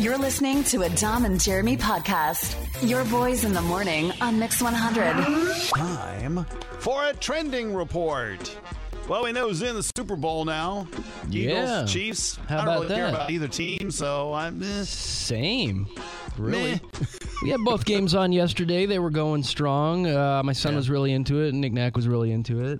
You're listening to a Dom and Jeremy podcast. Your boys in the morning on Mix 100. Time for a trending report. Well, we know who's in the Super Bowl now. Eagles, Chiefs. How I don't about really care that? about either team, so I'm Same. Really? Meh. We had both games on yesterday. They were going strong. My son was really into it, and Nick Knack was really into it.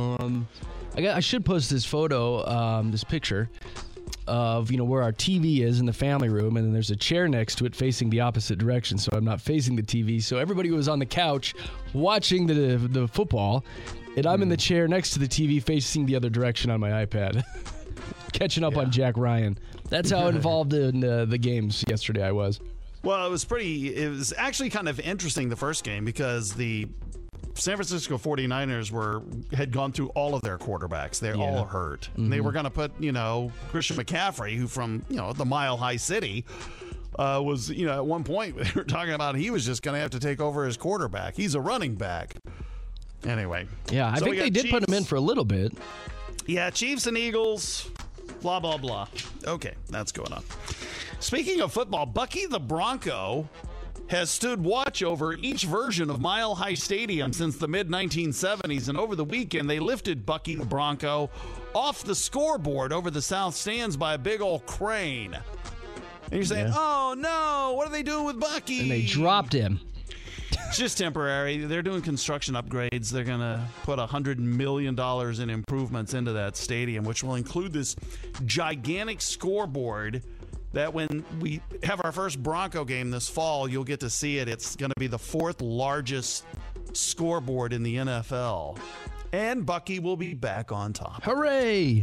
I should post this photo, this picture of where our TV is in the family room, and then there's a chair next to it facing the opposite direction, so I'm not facing the TV. So everybody was on the couch watching the football, and I'm in the chair next to the TV facing the other direction on my iPad, catching up on Jack Ryan. That's how involved in the games yesterday I was. Well, it was actually kind of interesting, the first game, because the San Francisco 49ers had gone through all of their quarterbacks. They're all hurt. Mm-hmm. They were going to put, Christian McCaffrey, who from, the Mile High City, was, at one point they were talking about he was just going to have to take over as quarterback. He's a running back. Anyway. Yeah, I think they did put him in for a little bit. Yeah, Chiefs and Eagles, blah, blah, blah. Okay, that's going on. Speaking of football, Bucky the Bronco has stood watch over each version of Mile High Stadium since the mid-1970s, and over the weekend they lifted Bucky the Bronco off the scoreboard over the south stands by a big old crane. And you're saying, oh no, what are they doing with Bucky? And they dropped him. It's just temporary. They're doing construction upgrades. They're going to put $100 million in improvements into that stadium, which will include this gigantic scoreboard that when we have our first Bronco game this fall, you'll get to see it. It's going to be the fourth largest scoreboard in the NFL. And Bucky will be back on top. Hooray!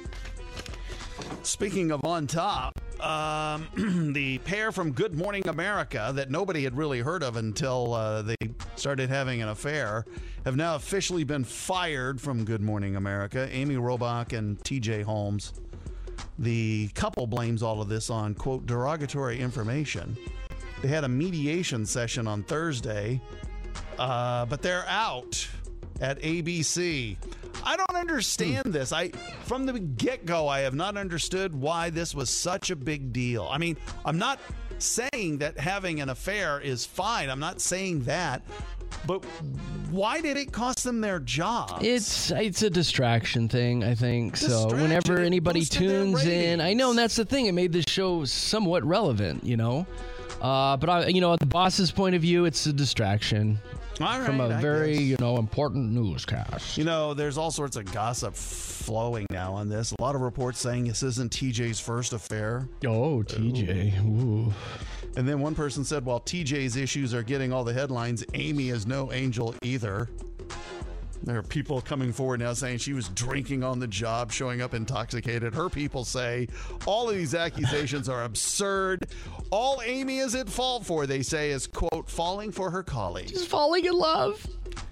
Speaking of on top, the pair from Good Morning America that nobody had really heard of until they started having an affair have now officially been fired from Good Morning America. Amy Robach and TJ Holmes. The couple blames all of this on, quote, derogatory information. They had a mediation session on Thursday, but they're out at ABC. I don't understand this. From the get-go, I have not understood why this was such a big deal. I mean, I'm not saying that having an affair is fine. I'm not saying that. But why did it cost them their jobs? It's a distraction thing, I think. So whenever anybody tunes in, I know, and that's the thing. It made the show somewhat relevant, But the boss's point of view, it's a distraction. All right, from a very, important newscast. There's all sorts of gossip flowing now on this. A lot of reports saying this isn't TJ's first affair. Oh, TJ. Ooh. And then one person said, while TJ's issues are getting all the headlines, Amy is no angel either. There are people coming forward now saying she was drinking on the job, showing up intoxicated. Her people say all of these accusations are absurd. All Amy is at fault for, they say, is, quote, falling for her colleagues. Just falling in love.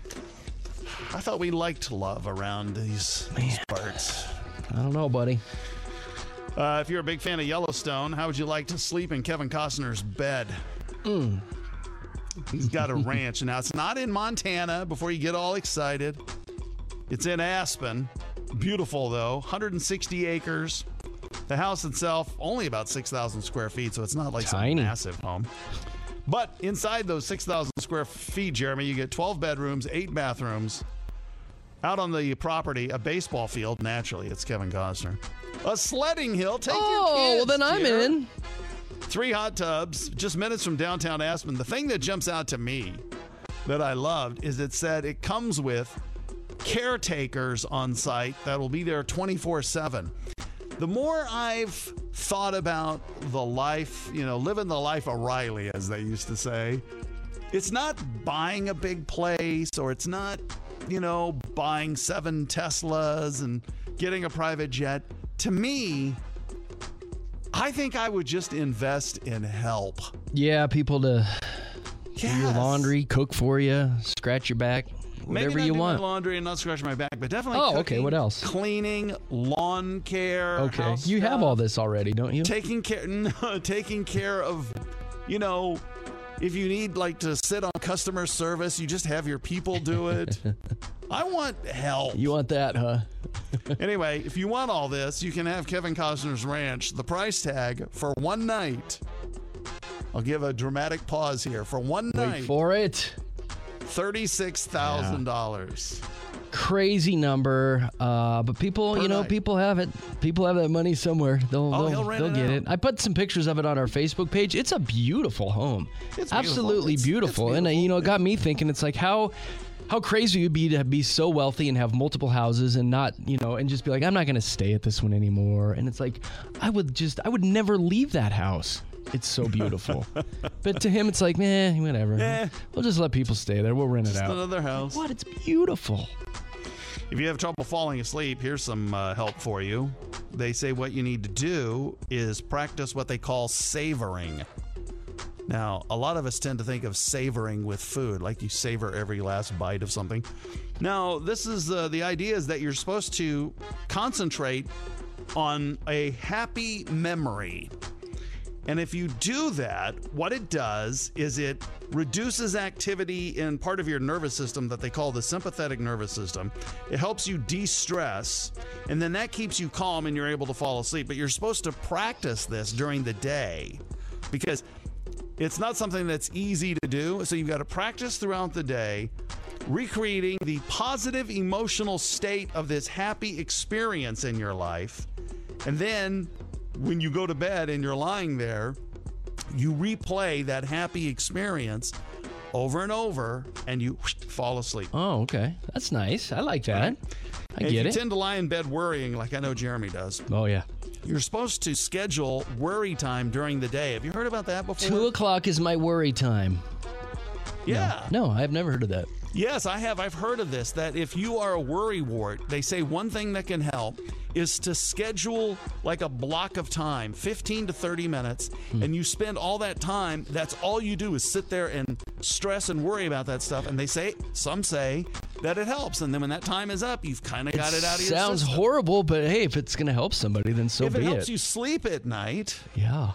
I thought we liked love around these parts. I don't know, buddy. If you're a big fan of Yellowstone, how would you like to sleep in Kevin Costner's bed? He's got a ranch. Now, it's not in Montana, before you get all excited. It's in Aspen. Beautiful, though. 160 acres. The house itself, only about 6,000 square feet, so it's not like some massive home. But inside those 6,000 square feet, Jeremy, you get 12 bedrooms, 8 bathrooms. Out on the property, a baseball field. Naturally, it's Kevin Costner. A sledding hill. Take your kids. Oh, well, then I'm in. 3 hot tubs, just minutes from downtown Aspen. The thing that jumps out to me that I loved is it said it comes with caretakers on site that will be there 24/7. The more I've thought about the life, living the life of Riley, as they used to say, it's not buying a big place, or it's not, buying 7 Teslas and getting a private jet. To me, I think I would just invest in help. Yeah, people to do your laundry, cook for you, scratch your back, whatever Maybe not you do want. My laundry and not scratch my back, but definitely cooking, okay, what else? Cleaning, lawn care. Okay, house you stuff, have all this already, don't you? Taking care of, if you need to sit on customer service, you just have your people do it. I want help. You want that, huh? Anyway, if you want all this, you can have Kevin Costner's ranch. The price tag for one night I'll give a dramatic pause here. For one Wait night, for it. $36,000. Crazy number, but people, Per night. people have it. People have that money somewhere. he'll rent it get out. it. I put some pictures of it on our Facebook page. It's a beautiful home. It's Absolutely beautiful. beautiful. It's And beautiful. it got me thinking. It's like how crazy it would be to be so wealthy and have multiple houses and not, and just be like, I'm not going to stay at this one anymore. And it's like, I would never leave that house. It's so beautiful. But to him, it's like, whatever. We'll just let people stay there. We'll rent it Just out. another house. What? It's beautiful. If you have trouble falling asleep, here's some help for you. They say what you need to do is practice what they call savoring. Now, a lot of us tend to think of savoring with food, like you savor every last bite of something. Now, this is the idea is that you're supposed to concentrate on a happy memory. And if you do that, what it does is it reduces activity in part of your nervous system that they call the sympathetic nervous system. It helps you de-stress, and then that keeps you calm and you're able to fall asleep. But you're supposed to practice this during the day because it's not something that's easy to do. So you've got to practice throughout the day, recreating the positive emotional state of this happy experience in your life. And then when you go to bed and you're lying there, you replay that happy experience over and over, and you fall asleep. Oh, okay. That's nice. I like that. I And get if you it. tend to lie in bed worrying, like I know Jeremy does, Oh, yeah. you're supposed to schedule worry time during the day. Have you heard about that before? 2:00 is my worry time. Yeah. No, I've never heard of that. Yes, I have. I've heard of this, that if you are a worrywart, they say one thing that can help is to schedule like a block of time, 15 to 30 minutes, and you spend all that time. That's all you do is sit there and stress and worry about that stuff. And some say that it helps. And then when that time is up, you've kind of got it out of your Sounds system. horrible, but hey, if it's going to help somebody, then so If be it helps it. you sleep at night, Yeah.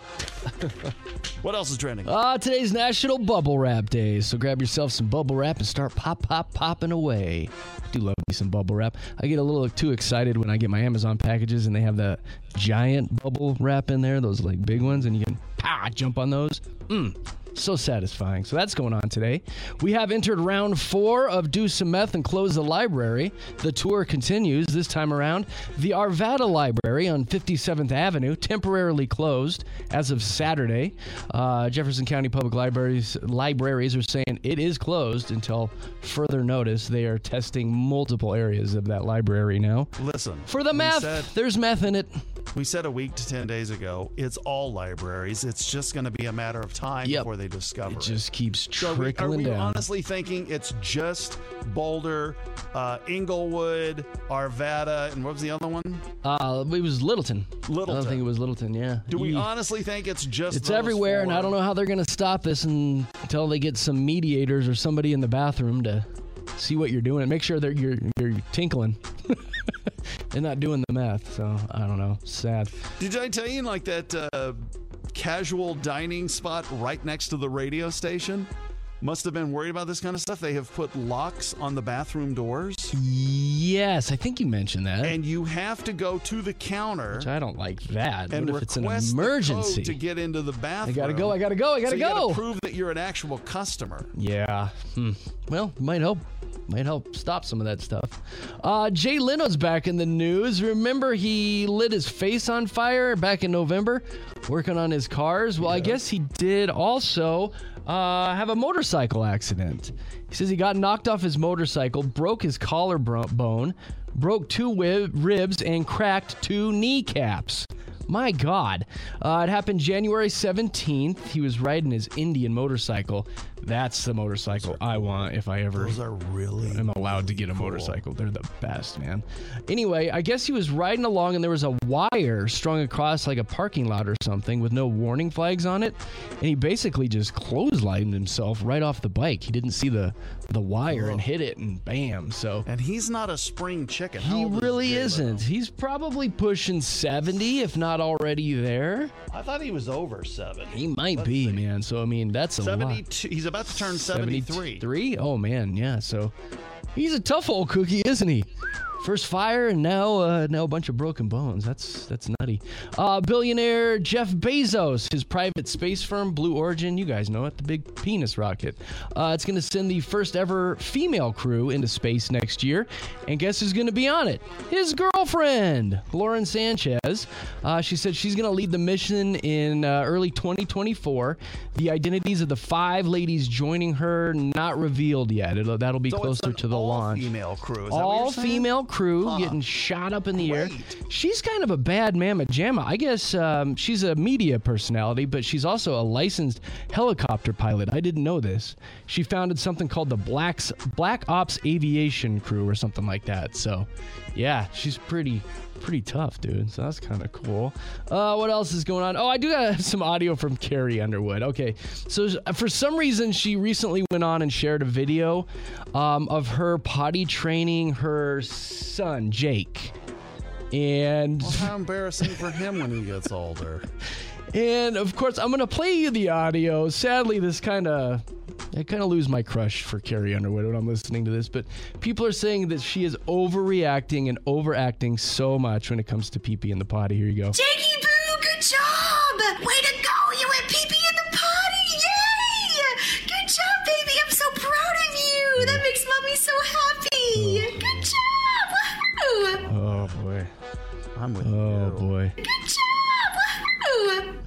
what else is trending? Today's National Bubble Wrap Day, so grab yourself some bubble wrap and start popping away. I do love me some bubble wrap. I get a little too excited when I get my Amazon packages and they have the giant bubble wrap in there, those like big ones, and you can jump on those. So satisfying. So that's going on today. We have entered round 4 of Do Some Meth and Close the Library. The tour continues. This time around, the Arvada Library on 57th Avenue, temporarily closed as of Saturday. Jefferson County Public Libraries are saying it is closed until further notice. They are testing multiple areas of that library now. Listen. For the meth, there's meth in it. We said a week to 10 days ago, it's all libraries. It's just going to be a matter of time before they discover it. It just keeps So trickling are we down. honestly thinking it's just Boulder, Inglewood, Arvada, and what was the other one? It was Littleton. Littleton. I don't think it was Littleton, yeah. Do we honestly think it's just It's those everywhere, 4? and I don't know how they're going to stop this until they get some mediators or somebody in the bathroom to see what you're doing and make sure that you're tinkling and not doing the math. So I don't know. Sad. Did I tell you like that casual dining spot right next to the radio station? Must have been worried about this kind of stuff. They have put locks on the bathroom doors. Yes, I think you mentioned that. And you have to go to the counter. Which I don't like that. And What if it's an request emergency? the code to get into the bathroom. I gotta go. So you gotta prove that you're an actual customer. Yeah. Well, might help. Might help stop some of that stuff. Jay Leno's back in the news. Remember he lit his face on fire back in November working on his cars? Well, I guess he did also have a motorcycle accident. He says he got knocked off his motorcycle, broke his collarbone, broke 2 ribs, and cracked 2 kneecaps. My God. It happened January 17th. He was riding his Indian motorcycle. That's the motorcycle I want if I ever am allowed to get a motorcycle. They're the best, man. Anyway, I guess he was riding along and there was a wire strung across like a parking lot or something with no warning flags on it. And he basically just clotheslined himself right off the bike. He didn't see the wire and hit it and bam. So And he's not a spring chicken. How he old is really Jay isn't. Leno? He's probably pushing 70, if not already there. I thought he was over 70. He might be, man. So, I mean, that's a lot. 72. He's about to turn 73. 73? Oh, man, yeah. So, he's a tough old cookie, isn't he? First fire and now a bunch of broken bones. That's nutty. Billionaire Jeff Bezos, his private space firm Blue Origin, you guys know it, the big penis rocket. It's going to send the first ever female crew into space next year. And guess who's going to be on it? His girlfriend, Lauren Sanchez. She said she's going to lead the mission in early 2024. The identities of the 5 ladies joining her not revealed yet. That'll be closer to the launch. All-female crew. Is that what All you're saying? female crew getting shot up in the air. She's kind of a bad mamma jamma. I guess she's a media personality, but she's also a licensed helicopter pilot. I didn't know this. She founded something called the Black Ops Aviation Crew or something like that. So, yeah, she's pretty tough, dude. So that's kind of cool. What else is going on? Oh, I do have some audio from Carrie Underwood. Okay, so for some reason, she recently went on and shared a video of her potty training her son, Jake. And well, how embarrassing for him when he gets older. And of course, I'm gonna play you the audio. Sadly, I kind of lose my crush for Carrie Underwood when I'm listening to this, but people are saying that she is overreacting and overacting so much when it comes to pee-pee in the potty. Here you go. Jakey Boo, good job! Way to go! You went pee-pee in the potty! Yay! Good job, baby! I'm so proud of you! That makes Mommy so happy! Good job! Woohoo! Oh, boy. I'm with you. Oh, boy. Good job! Woohoo!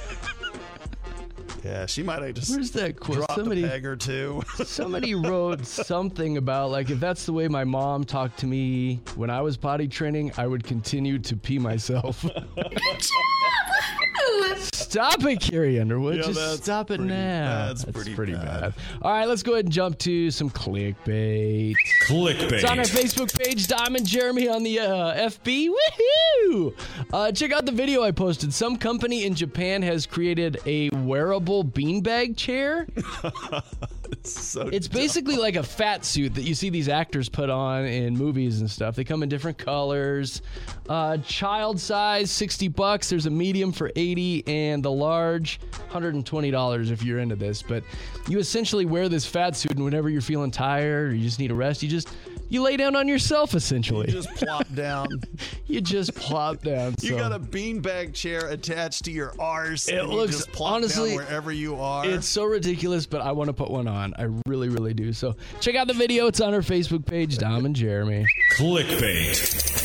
Yeah, she might have just Where's that quote? dropped a peg or two. Somebody wrote something about, like, if that's the way my mom talked to me when I was potty training, I would continue to pee myself. Good job! Stop it, Carrie Underwood. Yeah, Just that's stop it now. That's pretty bad. All right, let's go ahead and jump to some clickbait. It's on our Facebook page, Dom and Jeremy on the FB. Woohoo! Check out the video I posted. Some company in Japan has created a wearable beanbag chair. It's basically like a fat suit that you see these actors put on in movies and stuff. They come in different colors. Child size, $60. There's a medium for $80 and the large, $120 if you're into this. But you essentially wear this fat suit, and whenever you're feeling tired or you just need a rest, you lay down on yourself, essentially. You just plop down. You just plop down. You got a beanbag chair attached to your arse. It and looks, you just plop honestly, down wherever you are. It's so ridiculous, but I want to put one on. I really, really do. So check out the video. It's on our Facebook page, Dom and Jeremy. Clickbait.